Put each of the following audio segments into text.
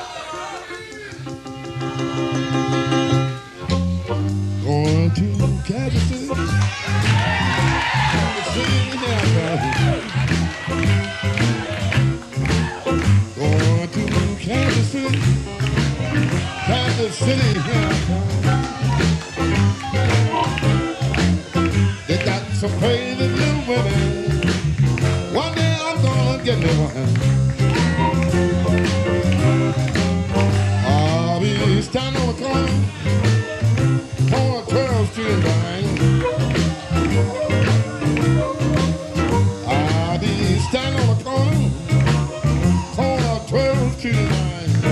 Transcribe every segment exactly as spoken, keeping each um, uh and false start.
Going to Kansas City. Kansas City now. Going to Kansas City. Kansas City now. They got some crazy little women. One day I'm gonna get me one. I'll be standing on the corner, corner twelfth Street and Vine. I'll be standing on the corner, corner twelfth Street and Vine.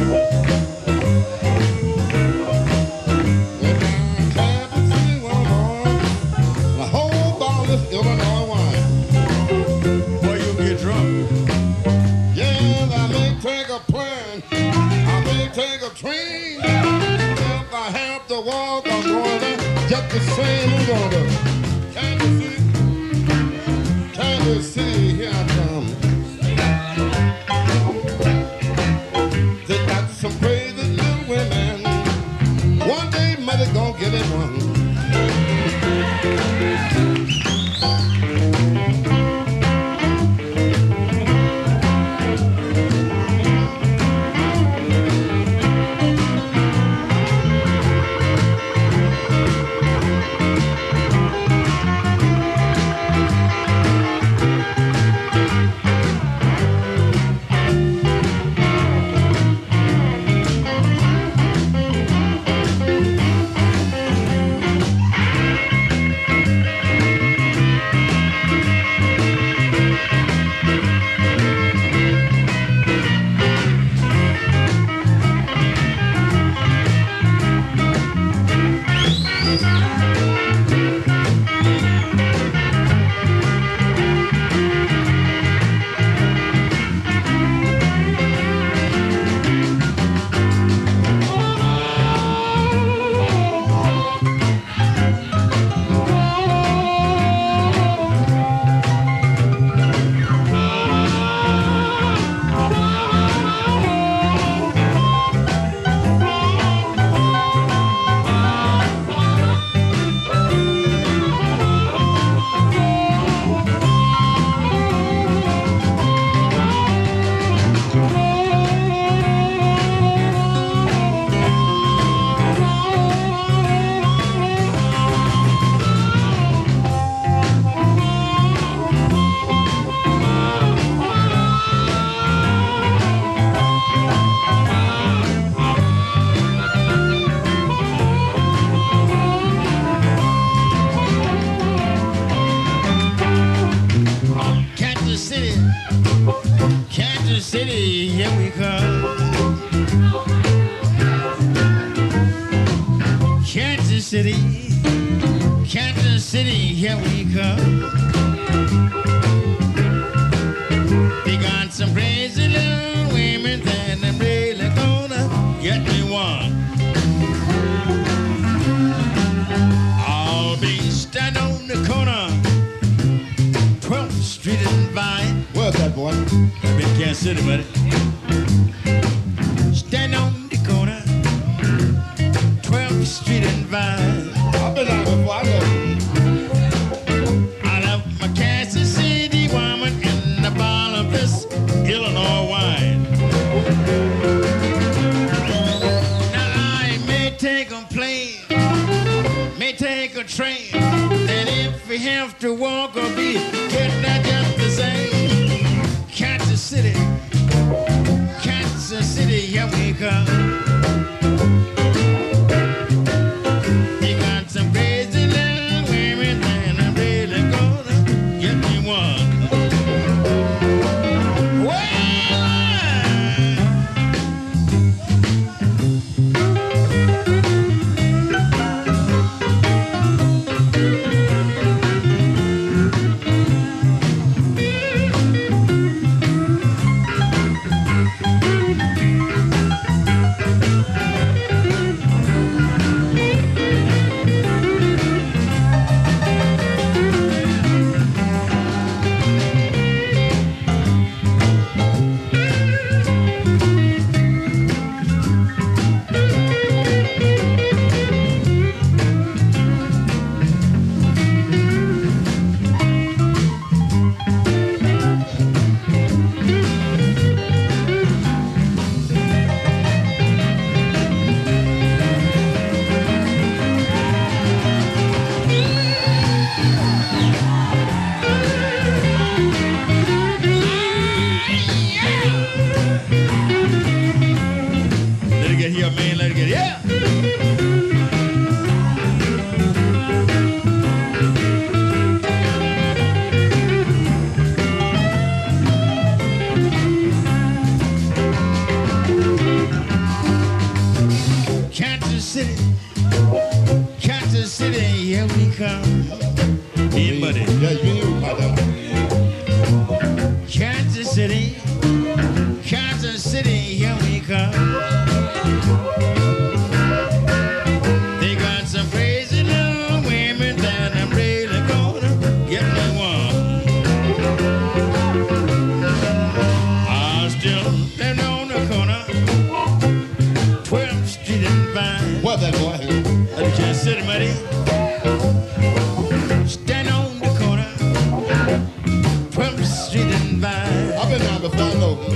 Went down Kansas City one morning, and a whole bottle of Illinois wine. Boy, you'll get drunk. Yes, I may take a plane, I may take a train. If I have to walk, I'm going to just the same. We're going to Kansas City, Kansas City, here I come. They got some crazy little women. One day, mother gonna get it one. Kansas City, here we come. Kansas City, Kansas City, here we come. They got some crazy little women that I'm really gonna get me one. I'll be standing on the corner, twelfth Street and Vine. Where's that boy? I'm in Kansas City, buddy. Stand on the corner, twelfth Street and Vine. I've been out before, I know. I love my Kansas City woman and the bottle of this Illinois wine. Now I may take a plane, may take a train, and if we have to walk or be getting that just the same. Kansas City, City, Kansas City, here we come. Me and Buddy. Yeah, you knew about that. Kansas City, Kansas City, here we come. They got some crazy little women that I'm really gonna get me one. I still stand on the corner, twelfth Street and Vine. What that boy? That's Kansas City, buddy. Stand on the corner, twelfth Street and Vine. I've been down before, I know.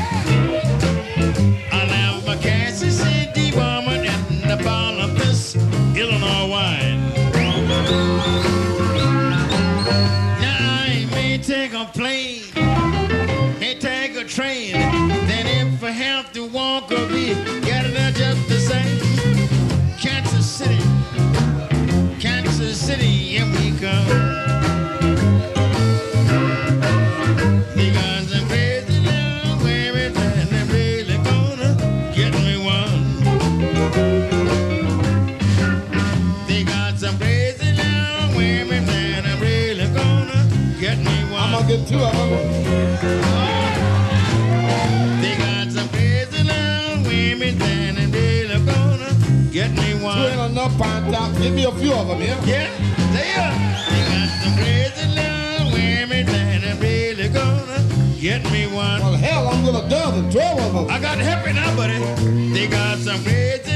I love my Kansas City woman and the bottle of this Illinois wine. Now I may take a plane, may take a train, then if I have to walk or be, get it just the same. Kansas City, Kansas City, here we come. They got some crazy little women and they're really gonna get me one. They got some crazy little women and they're really gonna get me one. I'm gonna get two of them. They got some crazy little women and they're really gonna get me Two one. ain't enough pine top. Give me a few of them, yeah? Yeah, they are. They got some crazy little women and they're really gonna get me one. Well, hell, I'm gonna dozen, twelve of them. I got happy now, buddy. They got some crazy